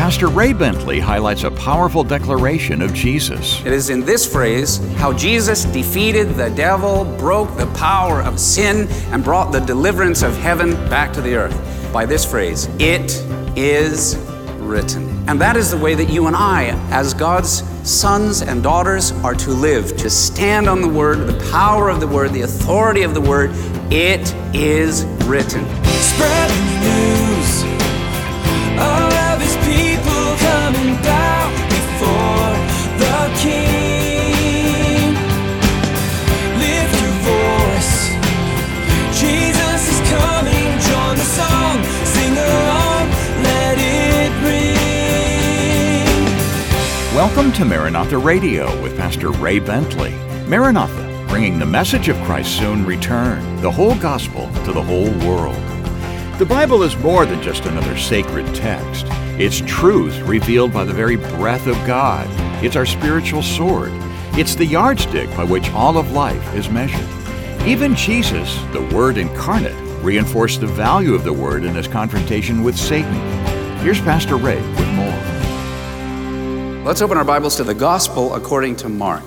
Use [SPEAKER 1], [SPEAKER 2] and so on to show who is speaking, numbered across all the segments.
[SPEAKER 1] Pastor Ray Bentley highlights a powerful declaration of Jesus.
[SPEAKER 2] It is in this phrase how Jesus defeated the devil, broke the power of sin, and brought the deliverance of heaven back to the earth. By this phrase, it is written. And that is the way that you and I, as God's sons and daughters, are to live, to stand on the Word, the power of the Word, the authority of the Word. It is written.
[SPEAKER 3] Spread the news. All of His people coming down before the King. Lift your voice. Jesus is coming. Join the song. Sing along. Let it ring.
[SPEAKER 1] Welcome to Maranatha Radio with Pastor Ray Bentley. Maranatha, bringing the message of Christ's soon return, the whole gospel to the whole world. The Bible is more than just another sacred text. It's truth revealed by the very breath of God. It's our spiritual sword. It's the yardstick by which all of life is measured. Even Jesus, the Word incarnate, reinforced the value of the Word in his confrontation with Satan. Here's Pastor Ray with more.
[SPEAKER 2] Let's open our Bibles to the Gospel according to Mark.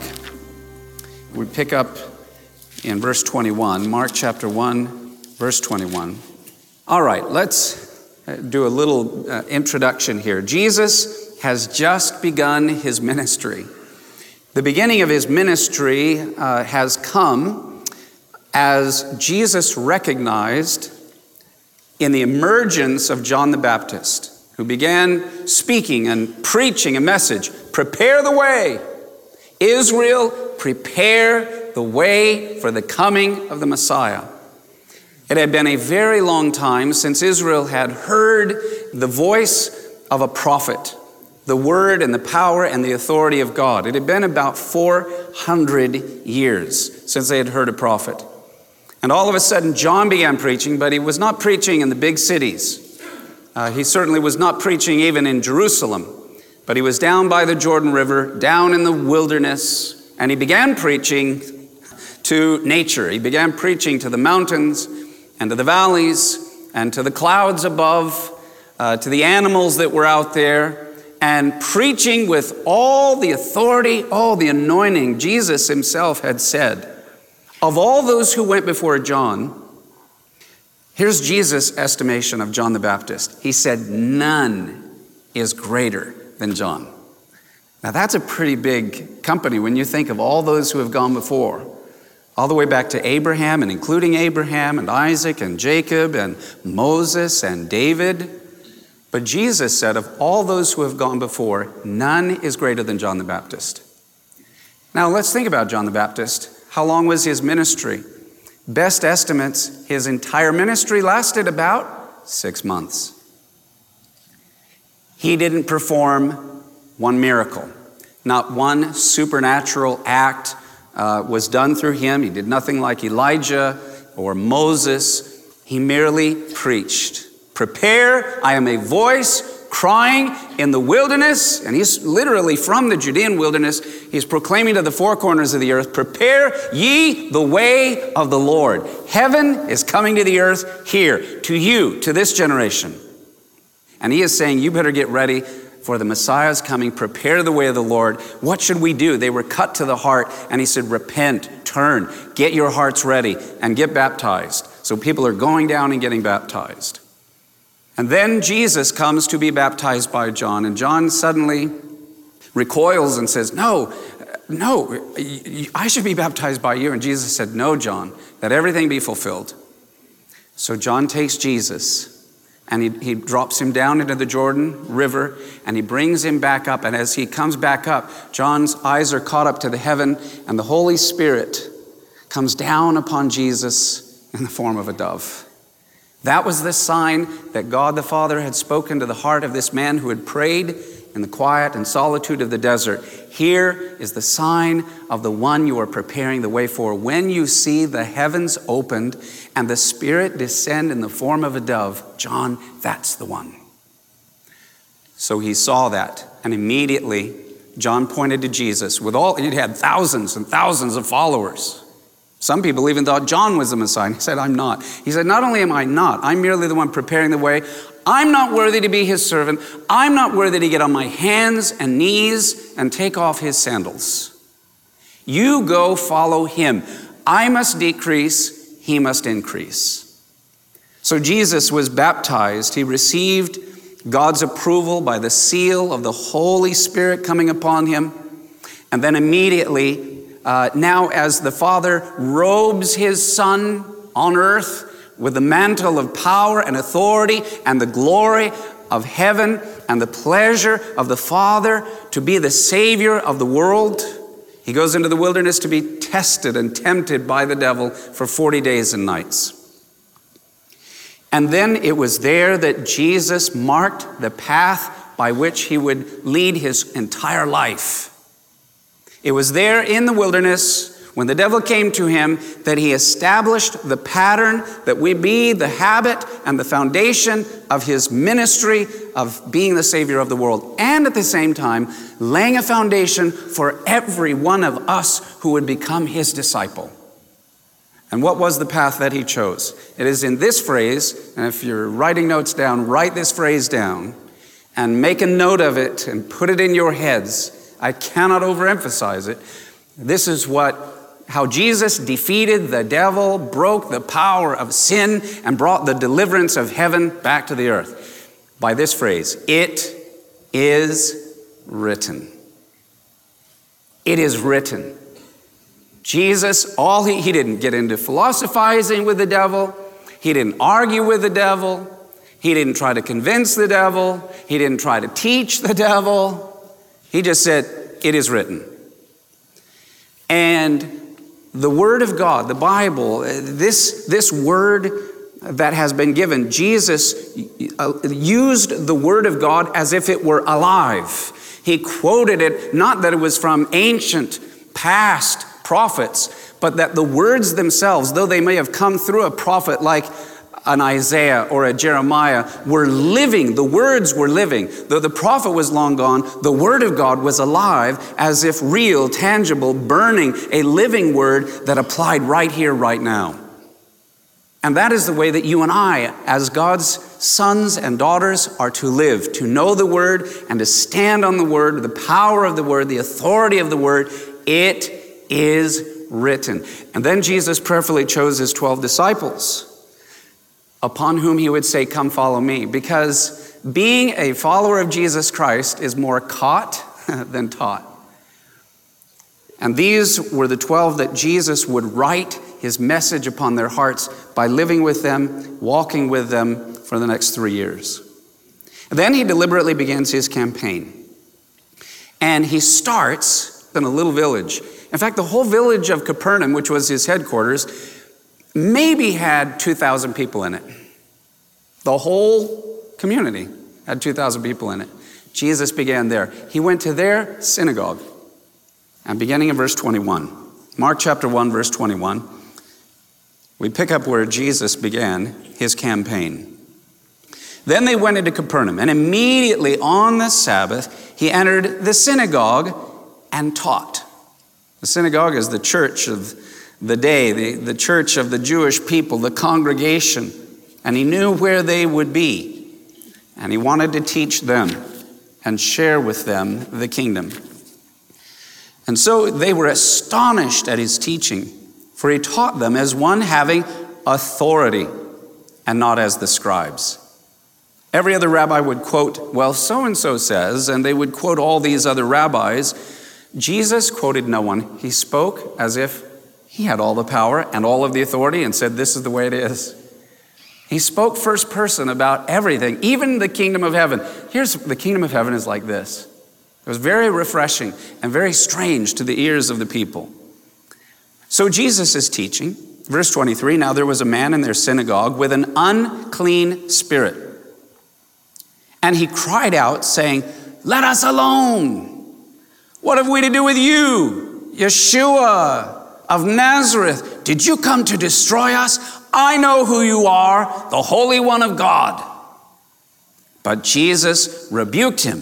[SPEAKER 2] We pick up in verse 21, Mark chapter 1, verse 21. All right, let's do a little introduction here. Jesus has just begun his ministry. The beginning of his ministry has come as Jesus recognized in the emergence of John the Baptist, who began speaking and preaching a message. Prepare the way. Israel, prepare the way for the coming of the Messiah. It had been a very long time since Israel had heard the voice of a prophet, the word and the power and the authority of God. It had been about 400 years since they had heard a prophet. And all of a sudden, John began preaching, but he was not preaching in the big cities. He certainly was not preaching even in Jerusalem, but he was down by the Jordan River, down in the wilderness, and he began preaching to nature. He began preaching to the mountains and to the valleys and to the clouds above, to the animals that were out there, and preaching with all the authority, all the anointing. Jesus himself had said, of all those who went before John, here's Jesus' estimation of John the Baptist. He said, none is greater than John. Now that's a pretty big company when you think of all those who have gone before. All the way back to Abraham, and including Abraham and Isaac and Jacob and Moses and David. But Jesus said, of all those who have gone before, none is greater than John the Baptist. Now let's think about John the Baptist. How long was his ministry? Best estimates, his entire ministry lasted about 6 months. He didn't perform one miracle. Not one supernatural act was done through him. He did nothing like Elijah or Moses. He merely preached. Prepare, I am a voice crying in the wilderness. And he's literally from the Judean wilderness. He's proclaiming to the four corners of the earth, prepare ye the way of the Lord. Heaven is coming to the earth here, to you, to this generation. And he is saying, you better get ready for the Messiah's coming, prepare the way of the Lord. What should we do? They were cut to the heart, and he said, repent, turn, get your hearts ready, and get baptized. So people are going down and getting baptized. And then Jesus comes to be baptized by John, and John suddenly recoils and says, no, I should be baptized by you. And Jesus said, no, John, that everything be fulfilled. So John takes Jesus, and he drops him down into the Jordan River, and he brings him back up. And as he comes back up, John's eyes are caught up to the heaven, and the Holy Spirit comes down upon Jesus in the form of a dove. That was the sign that God the Father had spoken to the heart of this man who had prayed in the quiet and solitude of the desert. Here is the sign of the one you are preparing the way for. When you see the heavens opened and the Spirit descend in the form of a dove, John, that's the one. So he saw that, and immediately John pointed to Jesus. He had thousands and thousands of followers. Some people even thought John was the Messiah. He said, I'm not. He said, not only am I not, I'm merely the one preparing the way. I'm not worthy to be his servant. I'm not worthy to get on my hands and knees and take off his sandals. You go follow him. I must decrease, he must increase. So Jesus was baptized. He received God's approval by the seal of the Holy Spirit coming upon him. And then immediately, now as the Father robes his Son on earth with the mantle of power and authority and the glory of heaven and the pleasure of the Father to be the Savior of the world, he goes into the wilderness to be tested and tempted by the devil for 40 days and nights. And then it was there that Jesus marked the path by which he would lead his entire life. It was there in the wilderness when the devil came to him that he established the pattern that would be the habit and the foundation of his ministry of being the Savior of the world. And at the same time, laying a foundation for every one of us who would become his disciple. And what was the path that he chose? It is in this phrase, and if you're writing notes down, write this phrase down and make a note of it and put it in your heads. I cannot overemphasize it. This is how Jesus defeated the devil, broke the power of sin, and brought the deliverance of heaven back to the earth. By this phrase, it is written. It is written. Jesus, he didn't get into philosophizing with the devil. He didn't argue with the devil. He didn't try to convince the devil. He didn't try to teach the devil. He just said, it is written. And the Word of God, the Bible, this Word that has been given, Jesus used the Word of God as if it were alive. He quoted it, not that it was from ancient, past prophets, but that the words themselves, though they may have come through a prophet like an Isaiah or a Jeremiah, were living. The words were living. Though the prophet was long gone, the Word of God was alive, as if real, tangible, burning, a living Word that applied right here, right now. And that is the way that you and I, as God's sons and daughters, are to live, to know the Word and to stand on the Word, the power of the Word, the authority of the Word. It is written. And then Jesus prayerfully chose his 12 disciples, upon whom he would say, come follow me. Because being a follower of Jesus Christ is more caught than taught. And these were the 12 that Jesus would write his message upon their hearts by living with them, walking with them for the next 3 years. And then he deliberately begins his campaign. And he starts in a little village. In fact, the whole village of Capernaum, which was his headquarters, maybe had 2,000 people in it. The whole community had 2,000 people in it. Jesus began there. He went to their synagogue. And beginning in verse 21, Mark chapter 1, verse 21, we pick up where Jesus began his campaign. Then they went into Capernaum, and immediately on the Sabbath, he entered the synagogue and taught. The synagogue is the church of the day, the church of the Jewish people, the congregation. And he knew where they would be. And he wanted to teach them and share with them the kingdom. And so they were astonished at his teaching, for he taught them as one having authority and not as the scribes. Every other rabbi would quote, well, so-and-so says, and they would quote all these other rabbis. Jesus quoted no one. He spoke as if he had all the power and all of the authority and said, this is the way it is. He spoke first person about everything, even the kingdom of heaven. The kingdom of heaven is like this. It was very refreshing and very strange to the ears of the people. So Jesus is teaching. Verse 23, now there was a man in their synagogue with an unclean spirit. And he cried out, saying, let us alone. What have we to do with you, Yeshua of Nazareth? Did you come to destroy us? I know who you are, the Holy One of God. But Jesus rebuked him,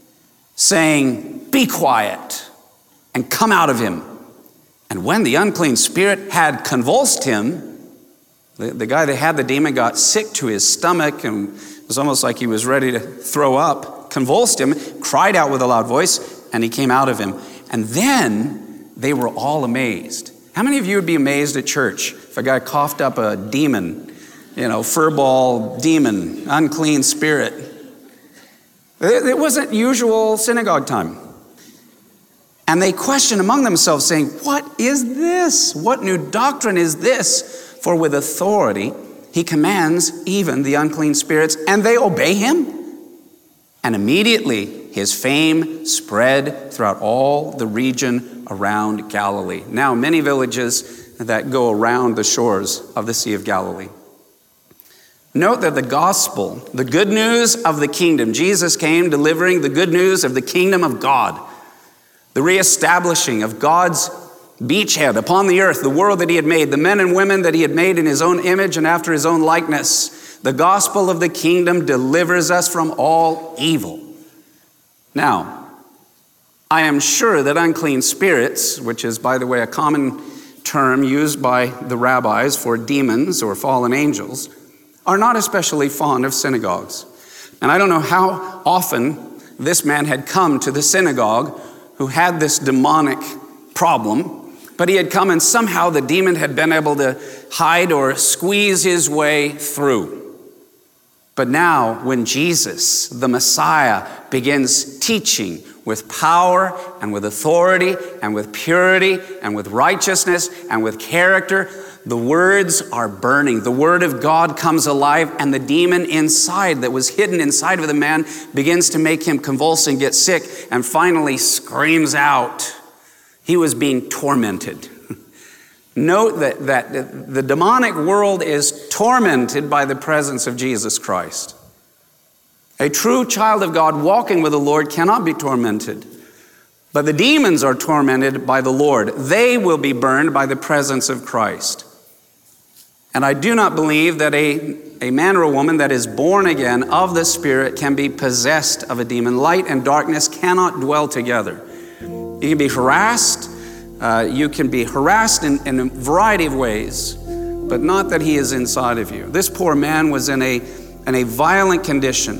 [SPEAKER 2] saying, be quiet and come out of him. And when the unclean spirit had convulsed him, the guy that had the demon got sick to his stomach and It was almost like he was ready to throw up, convulsed him, cried out with a loud voice, and he came out of him. And then they were all amazed. How many of you would be amazed at church if a guy coughed up a demon, furball demon, unclean spirit? It wasn't usual synagogue time. And they questioned among themselves, saying, "What is this? What new doctrine is this? For with authority he commands even the unclean spirits, and they obey him." And immediately his fame spread throughout all the region around Galilee. Now many villages that go around the shores of the Sea of Galilee. Note that the gospel, the good news of the kingdom, Jesus came delivering the good news of the kingdom of God, the reestablishing of God's beachhead upon the earth, the world that he had made, the men and women that he had made in his own image and after his own likeness. The gospel of the kingdom delivers us from all evil. Now, I am sure that unclean spirits, which is, by the way, a common term used by the rabbis for demons or fallen angels, are not especially fond of synagogues. And I don't know how often this man had come to the synagogue who had this demonic problem, but he had come and somehow the demon had been able to hide or squeeze his way through. But now when Jesus, the Messiah, begins teaching with power and with authority and with purity and with righteousness and with character, the words are burning. The word of God comes alive, and the demon inside that was hidden inside of the man begins to make him convulse and get sick, and finally screams out. He was being tormented. Note that the demonic world is tormented by the presence of Jesus Christ. A true child of God walking with the Lord cannot be tormented. But the demons are tormented by the Lord. They will be burned by the presence of Christ. And I do not believe that a man or a woman that is born again of the Spirit can be possessed of a demon. Light and darkness cannot dwell together. You can be harassed. You can be harassed in a variety of ways, but not that he is inside of you. This poor man was in a violent condition.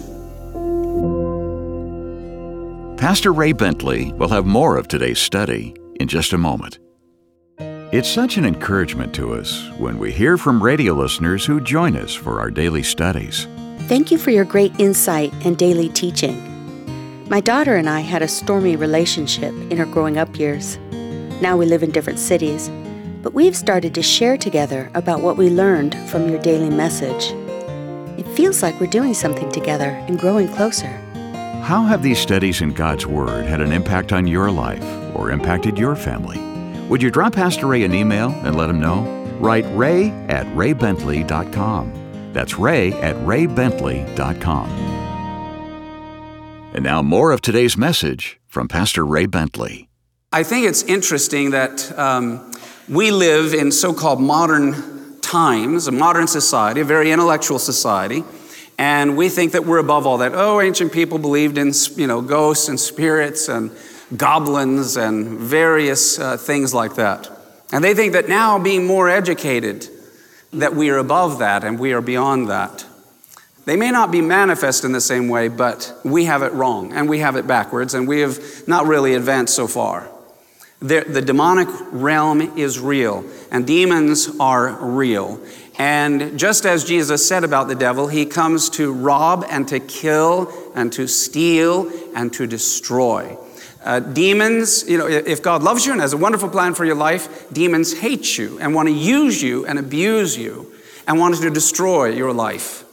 [SPEAKER 1] Pastor Ray Bentley will have more of today's study in just a moment. It's such an encouragement to us when we hear from radio listeners who join us for our daily studies.
[SPEAKER 4] Thank you for your great insight and daily teaching. My daughter and I had a stormy relationship in her growing up years. Now we live in different cities, but we've started to share together about what we learned from your daily message. It feels like we're doing something together and growing closer.
[SPEAKER 1] How have these studies in God's Word had an impact on your life or impacted your family? Would you drop Pastor Ray an email and let him know? Write ray@raybentley.com. That's ray@raybentley.com. And now more of today's message from Pastor Ray Bentley.
[SPEAKER 2] I think it's interesting that we live in so-called modern times, a modern society, a very intellectual society, and we think that we're above all that. Oh, ancient people believed in, ghosts and spirits and goblins and various things like that. And they think that now, being more educated, that we are above that and we are beyond that. They may not be manifest in the same way, but we have it wrong and we have it backwards, and we have not really advanced so far. The demonic realm is real, and demons are real. And just as Jesus said about the devil, he comes to rob and to kill and to steal and to destroy. Demons, if God loves you and has a wonderful plan for your life, demons hate you and want to use you and abuse you and want to destroy your life.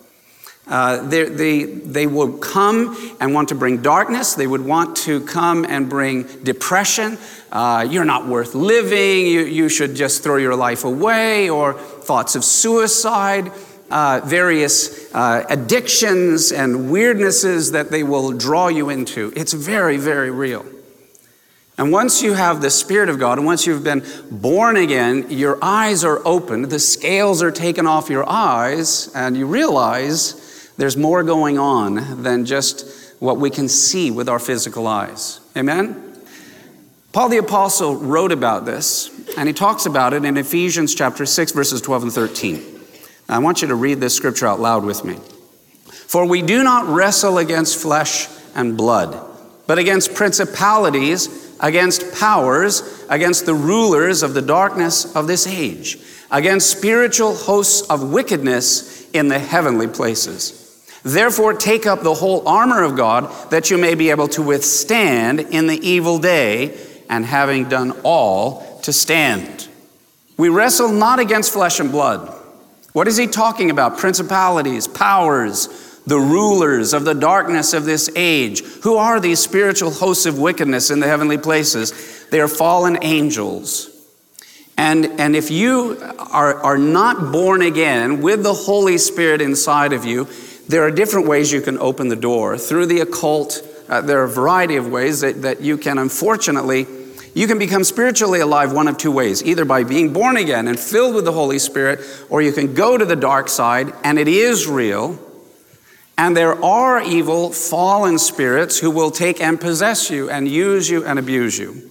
[SPEAKER 2] They would come and want to bring darkness. They would want to come and bring depression. You're not worth living. You should just throw your life away, or thoughts of suicide, various addictions and weirdnesses that they will draw you into. It's very, very real. And once you have the Spirit of God, and once you've been born again, your eyes are opened, the scales are taken off your eyes, and you realize there's more going on than just what we can see with our physical eyes. Amen? Paul the Apostle wrote about this, and he talks about it in Ephesians chapter 6, verses 12 and 13. Now, I want you to read this scripture out loud with me. For we do not wrestle against flesh and blood, but against principalities, against powers, against the rulers of the darkness of this age, against spiritual hosts of wickedness in the heavenly places. Therefore take up the whole armor of God, that you may be able to withstand in the evil day, and having done all, to stand. We wrestle not against flesh and blood. What is he talking about? Principalities, powers, the rulers of the darkness of this age. Who are these spiritual hosts of wickedness in the heavenly places? They are fallen angels. And if you are not born again with the Holy Spirit inside of you, there are different ways you can open the door. Through the occult, there are a variety of ways that you can, unfortunately, you can become spiritually alive one of two ways, either by being born again and filled with the Holy Spirit, or you can go to the dark side, and it is real. And there are evil, fallen spirits who will take and possess you and use you and abuse you.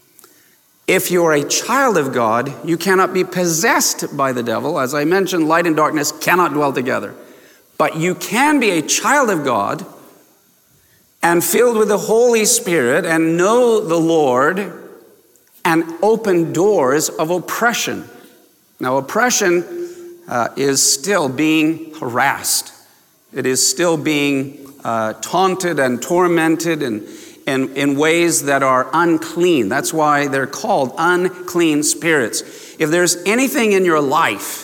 [SPEAKER 2] If you're a child of God, you cannot be possessed by the devil. As I mentioned, light and darkness cannot dwell together. But you can be a child of God and filled with the Holy Spirit and know the Lord and open doors of oppression. Now, oppression is still being harassed. It is still being taunted and tormented in ways that are unclean. That's why they're called unclean spirits. If there's anything in your life,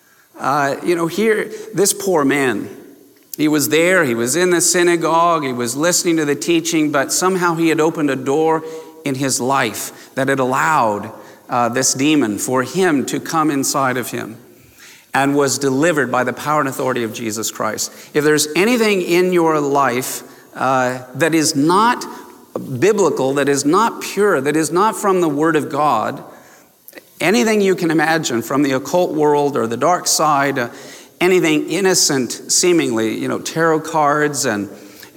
[SPEAKER 2] here, this poor man, he was there, he was in the synagogue, he was listening to the teaching, but somehow he had opened a door in his life that had allowed this demon for him to come inside of him, and was delivered by the power and authority of Jesus Christ. If there's anything in your life that is not biblical, that is not pure, that is not from the Word of God, anything you can imagine from the occult world or the dark side, anything innocent seemingly, tarot cards and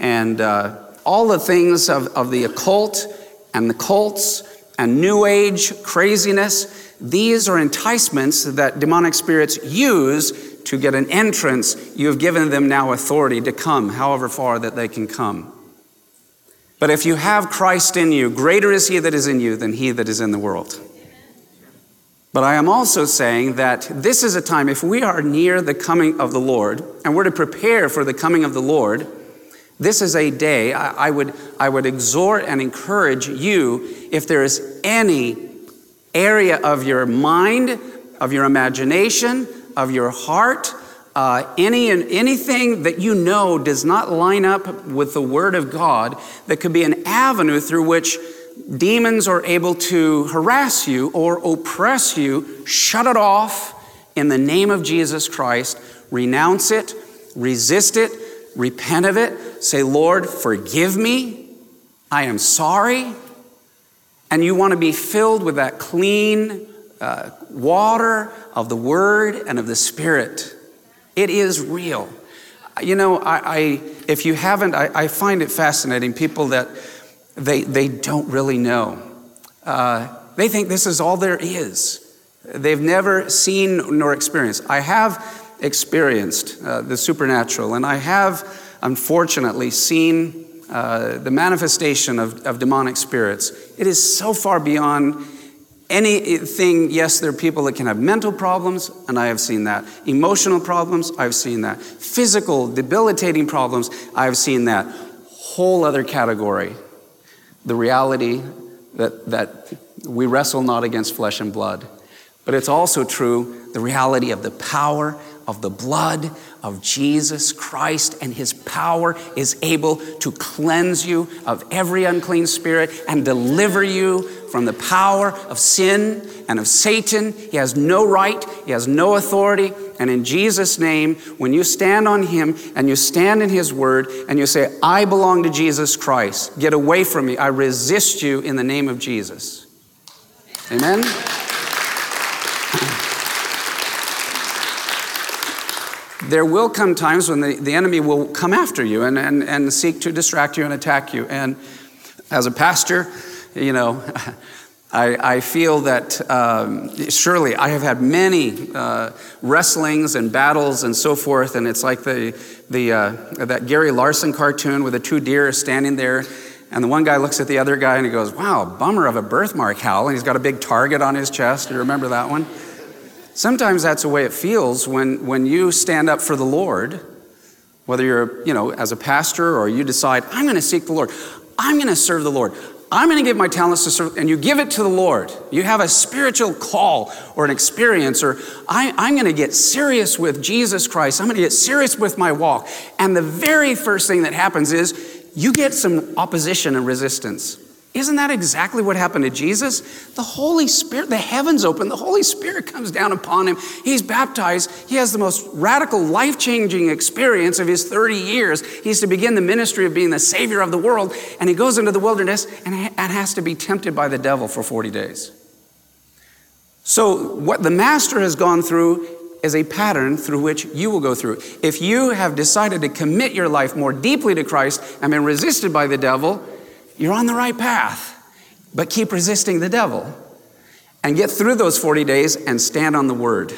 [SPEAKER 2] all the things of the occult and the cults and New Age craziness, these are enticements that demonic spirits use to get an entrance. You have given them now authority to come, however far that they can come. But if you have Christ in you, greater is he that is in you than he that is in the world. But I am also saying that this is a time, if we are near the coming of the Lord, and we're to prepare for the coming of the Lord, this is a day I would exhort and encourage you, if there is any area of your mind, of your imagination, of your heart, anything that you know does not line up with the Word of God, that could be an avenue through which demons are able to harass you or oppress you, shut it off in the name of Jesus Christ. Renounce it, resist it, repent of it. Say, Lord, forgive me. I am sorry. And you want to be filled with that clean water of the Word and of the Spirit. It is real. If you haven't, I find it fascinating, people that they don't really know. They think this is all there is. They've never seen nor experienced. I have experienced the supernatural, and I have, unfortunately, seen the manifestation of demonic spirits. It is so far beyond anything. Yes, there are people that can have mental problems, and I have seen that. Emotional problems, I've seen that. Physical, debilitating problems, I've seen that. Whole other category. The reality that we wrestle not against flesh and blood. But it's also true, the reality of the power of the blood of Jesus Christ, and his power is able to cleanse you of every unclean spirit and deliver you from the power of sin and of Satan. He has no right, he has no authority. And in Jesus' name, when you stand on him and you stand in his word and you say, I belong to Jesus Christ, get away from me, I resist you in the name of Jesus. Amen? There will come times when the enemy will come after you and seek to distract you and attack you. And as a pastor, I feel that surely I have had many wrestlings and battles and so forth, and it's like that Gary Larson cartoon with the two deer standing there, and the one guy looks at the other guy and he goes, "Wow, bummer of a birthmark, Hal," and he's got a big target on his chest. Do you remember that one? Sometimes that's the way it feels when you stand up for the Lord, whether you're, as a pastor or you decide, I'm going to seek the Lord. I'm going to serve the Lord. I'm going to give my talents to serve, and you give it to the Lord. You have a spiritual call or an experience, or I'm going to get serious with Jesus Christ. I'm going to get serious with my walk. And the very first thing that happens is you get some opposition and resistance. Isn't that exactly what happened to Jesus? The Holy Spirit, the heavens open, the Holy Spirit comes down upon him. He's baptized. He has the most radical, life-changing experience of his 30 years. He's to begin the ministry of being the Savior of the world, and he goes into the wilderness and has to be tempted by the devil for 40 days. So what the Master has gone through is a pattern through which you will go through. If you have decided to commit your life more deeply to Christ and been resisted by the devil, you're on the right path, but keep resisting the devil and get through those 40 days and stand on the word.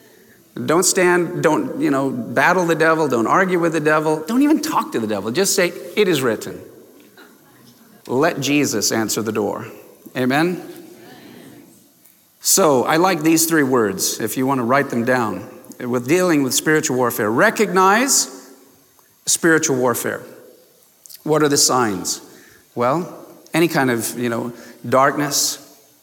[SPEAKER 2] Don't battle the devil. Don't argue with the devil. Don't even talk to the devil. Just say, it is written. Let Jesus answer the door. Amen? So I like these 3 words, if you want to write them down, with dealing with spiritual warfare. Recognize spiritual warfare. What are the signs? Well, any kind of, darkness,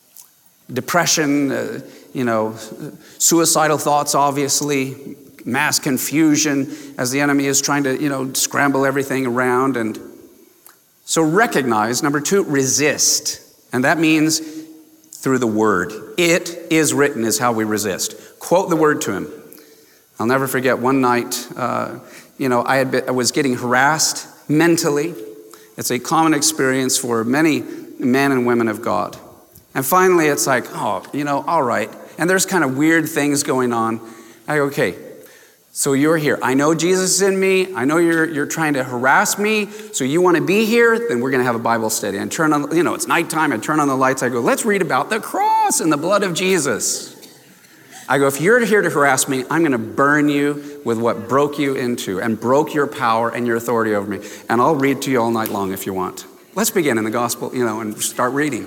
[SPEAKER 2] depression, suicidal thoughts, obviously, mass confusion as the enemy is trying to, scramble everything around. And so recognize. Number 2, resist. And that means through the word. It is written is how we resist. Quote the word to him. I'll never forget one night, I was getting harassed mentally. It's a common experience for many men and women of God. And finally, it's like, all right. And there's kind of weird things going on. I go, okay, so you're here. I know Jesus is in me. I know you're trying to harass me. So you want to be here? Then we're going to have a Bible study. And turn on, it's nighttime. I turn on the lights. I go, let's read about the cross and the blood of Jesus. I go, if you're here to harass me, I'm going to burn you with what broke you into and broke your power and your authority over me. And I'll read to you all night long if you want. Let's begin in the gospel, and start reading.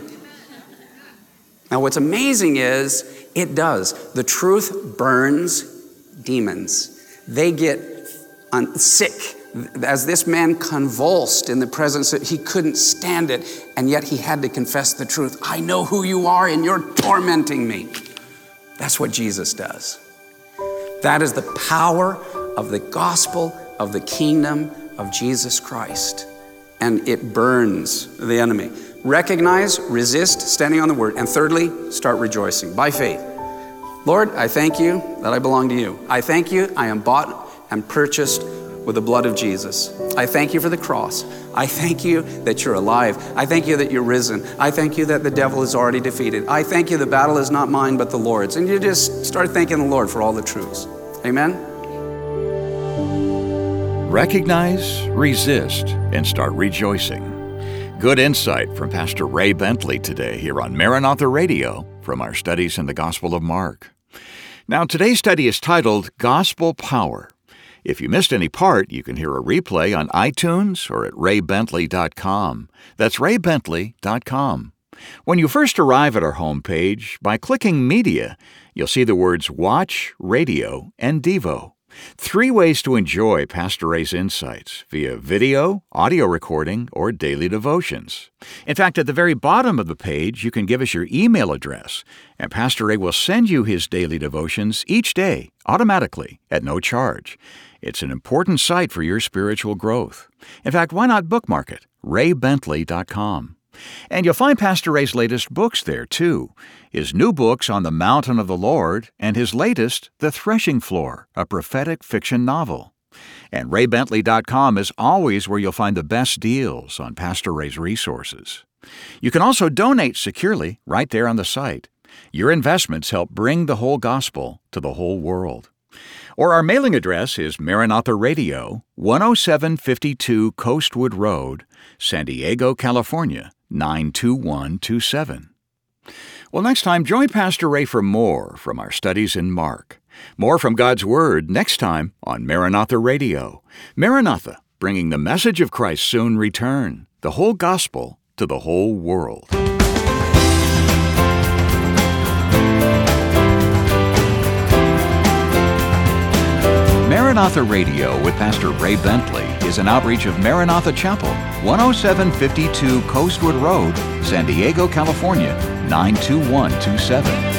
[SPEAKER 2] Now, what's amazing is it does. The truth burns demons. They get sick. As this man convulsed in the presence, he couldn't stand it, and yet he had to confess the truth. I know who you are, and you're tormenting me. That's what Jesus does. That is the power of the gospel of the kingdom of Jesus Christ. And it burns the enemy. Recognize, resist, standing on the word. And thirdly, start rejoicing by faith. Lord, I thank you that I belong to you. I thank you I am bought and purchased with the blood of Jesus. I thank you for the cross. I thank you that you're alive. I thank you that you're risen. I thank you that the devil is already defeated. I thank you the battle is not mine but the Lord's. And you just start thanking the Lord for all the truths. Amen?
[SPEAKER 1] Recognize, resist, and start rejoicing. Good insight from Pastor Ray Bentley today here on Maranatha Radio from our studies in the Gospel of Mark. Now, today's study is titled Gospel Power. If you missed any part, you can hear a replay on iTunes or at raybentley.com. That's raybentley.com. When you first arrive at our homepage, by clicking Media, you'll see the words Watch, Radio, and Devo. 3 ways to enjoy Pastor Ray's insights via video, audio recording, or daily devotions. In fact, at the very bottom of the page, you can give us your email address, and Pastor Ray will send you his daily devotions each day, automatically, at no charge. It's an important site for your spiritual growth. In fact, why not bookmark it? raybentley.com. And you'll find Pastor Ray's latest books there, too. His new books on the Mountain of the Lord, and his latest, The Threshing Floor, a prophetic fiction novel. And raybentley.com is always where you'll find the best deals on Pastor Ray's resources. You can also donate securely right there on the site. Your investments help bring the whole gospel to the whole world. Or our mailing address is Maranatha Radio, 10752 Coastwood Road, San Diego, California, 92127. Well, next time, join Pastor Ray for more from our studies in Mark. More from God's Word next time on Maranatha Radio. Maranatha, bringing the message of Christ's soon return, the whole gospel to the whole world. Maranatha Radio with Pastor Ray Bentley is an outreach of Maranatha Chapel, 10752 Coastwood Road, San Diego, California, 92127.